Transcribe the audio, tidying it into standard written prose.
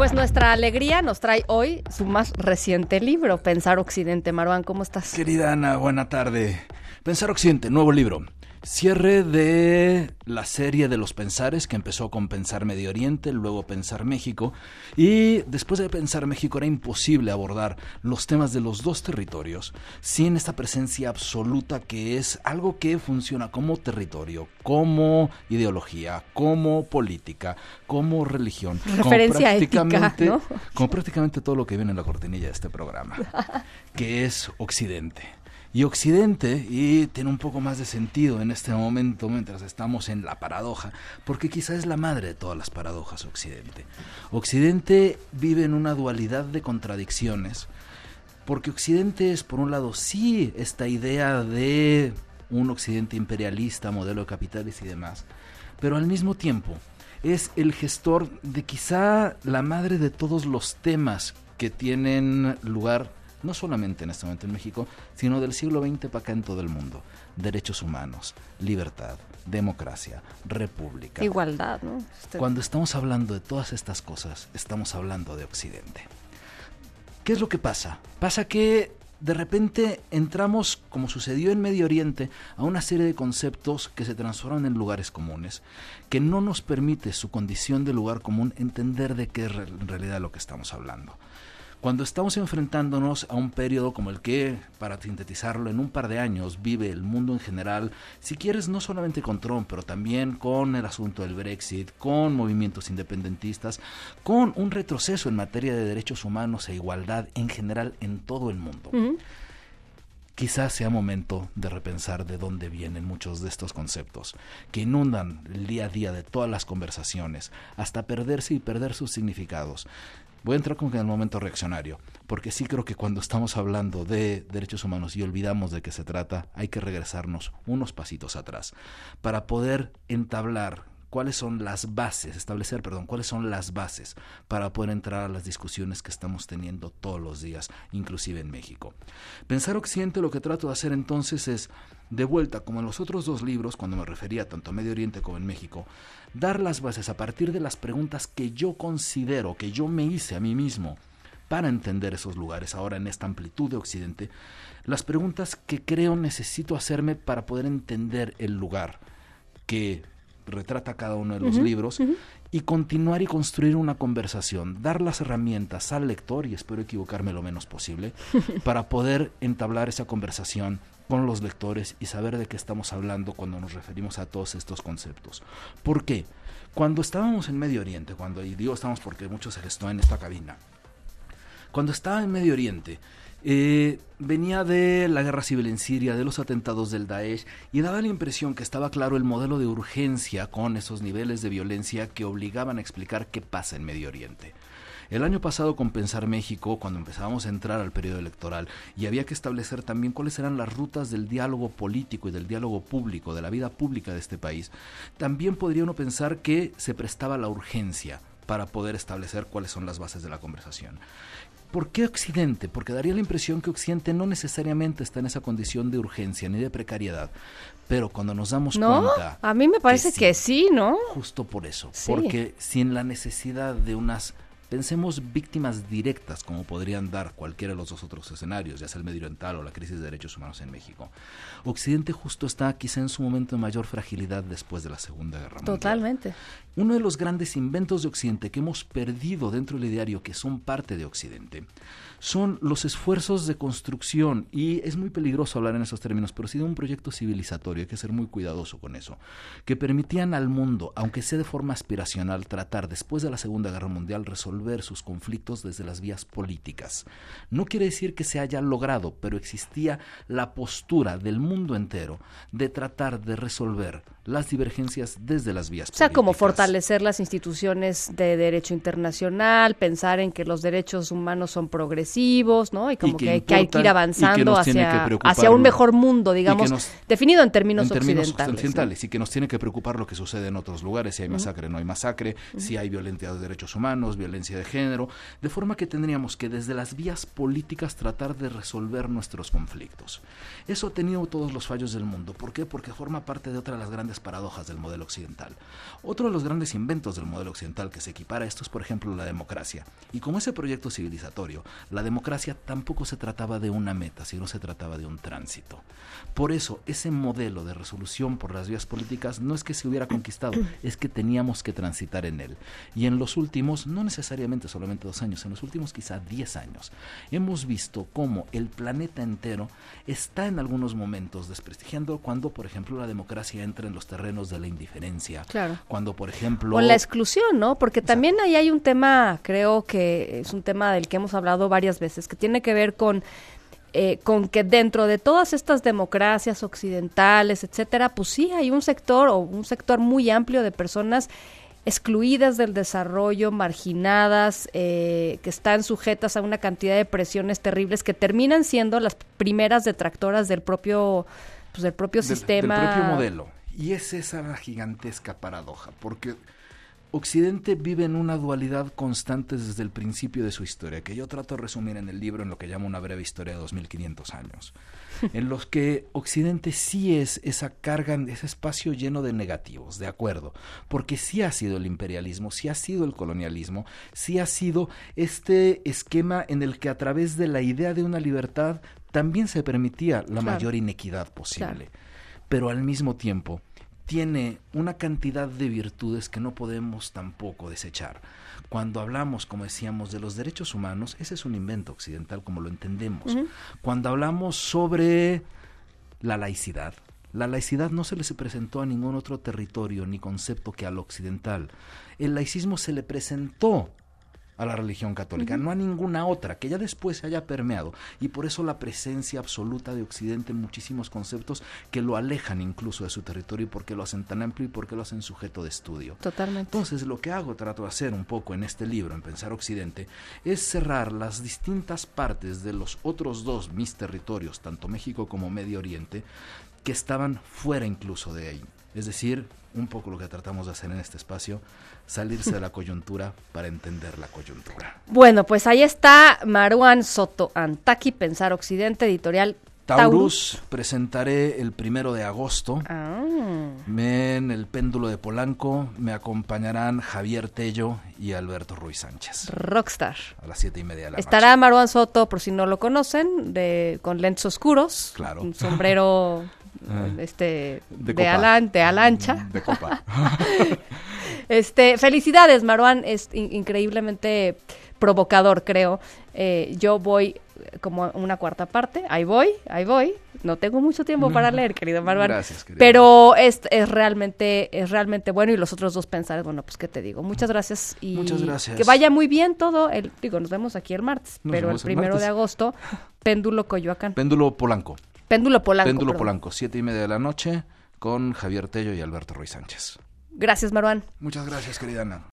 Pues nuestra alegría nos trae hoy su más reciente libro, Pensar Occidente. Marwan, ¿cómo estás? Querida Ana, buena tarde. Pensar Occidente, nuevo libro. Cierre de la serie de los pensares que empezó con Pensar Medio Oriente, luego Pensar México, y después de Pensar México era imposible abordar los temas de los dos territorios sin esta presencia absoluta que es algo que funciona como territorio, como ideología, como política, como religión, referencia ética, ¿no? Como prácticamente todo lo que viene en la cortinilla de este programa, que es Occidente. Y Occidente, y tiene un poco más de sentido en este momento mientras estamos en la paradoja, porque quizá es la madre de todas las paradojas Occidente. Occidente vive en una dualidad de contradicciones, porque Occidente es, por un lado, sí, esta idea de un Occidente imperialista, modelo de capitales y demás, pero al mismo tiempo es el gestor de quizá la madre de todos los temas que tienen lugar no solamente en este momento en México, sino del siglo XX para acá en todo el mundo. Derechos humanos, libertad, democracia, república. Igualdad, ¿no? Cuando estamos hablando de todas estas cosas, estamos hablando de Occidente. ¿Qué es lo que pasa? Pasa que de repente entramos, como sucedió en Medio Oriente, a una serie de conceptos que se transforman en lugares comunes, que no nos permite su condición de lugar común entender de qué es en realidad lo que estamos hablando. Cuando estamos enfrentándonos a un periodo como el que, para sintetizarlo, en un par de años vive el mundo en general, si quieres no solamente con Trump, pero también con el asunto del Brexit, con movimientos independentistas, con un retroceso en materia de derechos humanos e igualdad en general en todo el mundo. Quizás sea momento de repensar de dónde vienen muchos de estos conceptos, que inundan el día a día de todas las conversaciones, hasta perderse y perder sus significados. Voy a entrar con el momento reaccionario, porque sí creo que cuando estamos hablando de derechos humanos y olvidamos de qué se trata, hay que regresarnos unos pasitos atrás para poder entablar cuáles son las bases, cuáles son las bases para poder entrar a las discusiones que estamos teniendo todos los días, inclusive en México. Pensar Occidente, lo que trato de hacer entonces es, de vuelta, como en los otros dos libros, cuando me refería tanto a Medio Oriente como en México, dar las bases a partir de las preguntas que yo considero, que yo me hice a mí mismo para entender esos lugares ahora en esta amplitud de Occidente, las preguntas que creo necesito hacerme para poder entender el lugar que retrata cada uno de los libros y continuar y construir una conversación, dar las herramientas al lector, y espero equivocarme lo menos posible, para poder entablar esa conversación con los lectores y saber de qué estamos hablando cuando nos referimos a todos estos conceptos. ¿Por qué? Cuando estábamos en Medio Oriente, y digo estamos porque muchos están en esta cabina, cuando estaba en Medio Oriente, venía de la guerra civil en Siria, de los atentados del Daesh, y daba la impresión que estaba claro el modelo de urgencia con esos niveles de violencia que obligaban a explicar qué pasa en Medio Oriente. El año pasado, con Pensar México, cuando empezábamos a entrar al periodo electoral y había que establecer también cuáles eran las rutas del diálogo político y del diálogo público, de la vida pública de este país, también podría uno pensar que se prestaba la urgencia para poder establecer cuáles son las bases de la conversación. ¿Por qué Occidente? Porque daría la impresión que Occidente no necesariamente está en esa condición de urgencia ni de precariedad, pero cuando nos damos cuenta... A mí me parece que sí, ¿no? Justo por eso, sí. Porque sin la necesidad de unas... Pensemos víctimas directas, como podrían dar cualquiera de los dos otros escenarios, ya sea el medio oriental o la crisis de derechos humanos en México. Occidente justo está quizá en su momento de mayor fragilidad después de la Segunda Guerra Mundial. Totalmente. Uno de los grandes inventos de Occidente que hemos perdido dentro del ideario, que son parte de Occidente, son los esfuerzos de construcción, y es muy peligroso hablar en esos términos, pero sí de un proyecto civilizatorio, hay que ser muy cuidadoso con eso, que permitían al mundo, aunque sea de forma aspiracional, tratar después de la Segunda Guerra Mundial resolver sus conflictos desde las vías políticas. No quiere decir que se haya logrado, pero existía la postura del mundo entero de tratar de resolver las divergencias desde las vías políticas. O sea, como fortalecer las instituciones de derecho internacional, pensar en que los derechos humanos son progresivos, ¿no? Y como que hay que ir avanzando hacia un mejor mundo, digamos, definido en términos occidentales. Y que nos tiene que preocupar lo que sucede en otros lugares, si hay masacre, no hay masacre, si hay violencia de derechos humanos, violencia de género, de forma que tendríamos que desde las vías políticas tratar de resolver nuestros conflictos. Eso ha tenido todos los fallos del mundo. ¿Por qué? Porque forma parte de otra de las grandes grandes paradojas del modelo occidental. Otro de los grandes inventos del modelo occidental que se equipara a esto es, por ejemplo, la democracia. Y como ese proyecto civilizatorio, la democracia tampoco se trataba de una meta, sino se trataba de un tránsito. Por eso, ese modelo de resolución por las vías políticas no es que se hubiera conquistado, es que teníamos que transitar en él. Y en los últimos, no necesariamente solamente 2 años, en los últimos quizá 10 años, hemos visto cómo el planeta entero está en algunos momentos desprestigiando cuando, por ejemplo, la democracia entra en los terrenos de la indiferencia. Claro. Cuando, por ejemplo... O la exclusión, ¿no? Porque también ahí hay un tema, creo que es un tema del que hemos hablado varias veces, que tiene que ver con que dentro de todas estas democracias occidentales, etcétera, pues sí hay un sector muy amplio de personas excluidas del desarrollo, marginadas, que están sujetas a una cantidad de presiones terribles que terminan siendo las primeras detractoras del propio sistema. Del propio modelo. Y es esa la gigantesca paradoja, porque Occidente vive en una dualidad constante desde el principio de su historia, que yo trato de resumir en el libro en lo que llamo una breve historia de 2500 años, en los que Occidente sí es esa carga, ese espacio lleno de negativos, de acuerdo, porque sí ha sido el imperialismo, sí ha sido el colonialismo, sí ha sido este esquema en el que a través de la idea de una libertad también se permitía la mayor inequidad posible, pero al mismo tiempo tiene una cantidad de virtudes que no podemos tampoco desechar. Cuando hablamos, como decíamos, de los derechos humanos, ese es un invento occidental como lo entendemos. Uh-huh. Cuando hablamos sobre la laicidad no se les presentó a ningún otro territorio ni concepto que al occidental. El laicismo se le presentó a la religión católica, no a ninguna otra, que ya después se haya permeado, y por eso la presencia absoluta de Occidente en muchísimos conceptos que lo alejan incluso de su territorio, y por qué lo hacen tan amplio y por qué lo hacen sujeto de estudio. Totalmente. Entonces, lo que trato de hacer un poco en este libro, en Pensar Occidente, es cerrar las distintas partes de los otros 2 mis territorios, tanto México como Medio Oriente, que estaban fuera incluso de ahí. Es decir, un poco lo que tratamos de hacer en este espacio, salirse de la coyuntura para entender la coyuntura. Bueno, pues ahí está Marwan Soto Antaki, Pensar Occidente, editorial Taurus. Presentaré el 1 de agosto. En el Péndulo de Polanco me acompañarán Javier Tello y Alberto Ruiz Sánchez. Rockstar. A las 7:30 de la noche. Estará Marwan Soto, por si no lo conocen, con lentes oscuros. Claro. Un sombrero... de alancha. De copa. Felicidades, Marwan, es increíblemente provocador, creo. Yo voy como una cuarta parte, ahí voy. No tengo mucho tiempo para leer, querido Marwan. Gracias, querido. Pero es realmente bueno, y los otros 2 pensares, bueno, pues qué te digo. Muchas gracias y muchas gracias. Que vaya muy bien todo. Nos vemos aquí el martes, pero el 1 de agosto, Péndulo Coyoacán. Péndulo Polanco, 7:30 de la noche, con Javier Tello y Alberto Ruiz Sánchez. Gracias, Marwan. Muchas gracias, querida Ana.